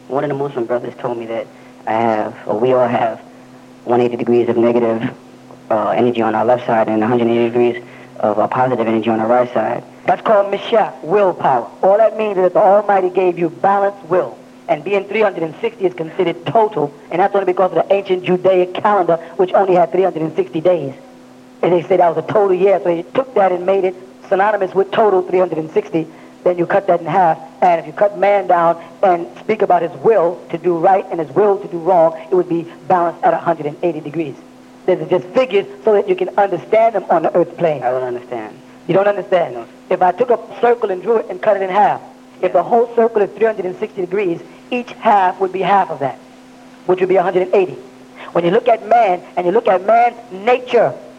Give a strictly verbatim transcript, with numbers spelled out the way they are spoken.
one of the Muslim brothers told me that I have, or we all have, one hundred eighty degrees of negative uh, energy on our left side and one hundred eighty degrees of uh, positive energy on our right side. That's called mishah, willpower. All that means is that the Almighty gave you balanced will. And being three hundred sixty is considered total, and that's only because of the ancient Judaic calendar, which only had three hundred sixty days. And they say that was a total year, so you took that and made it synonymous with total three hundred sixty. Then you cut that in half, and if you cut man down and speak about his will to do right and his will to do wrong, it would be balanced at one hundred eighty degrees. This is just figures so that you can understand them on the earth plane. I don't understand. You don't understand? No. If I took a circle and drew it and cut it in half, if the whole circle is three hundred sixty degrees, each half would be half of that, which would be one hundred eighty. When you look at man and you look at man's nature,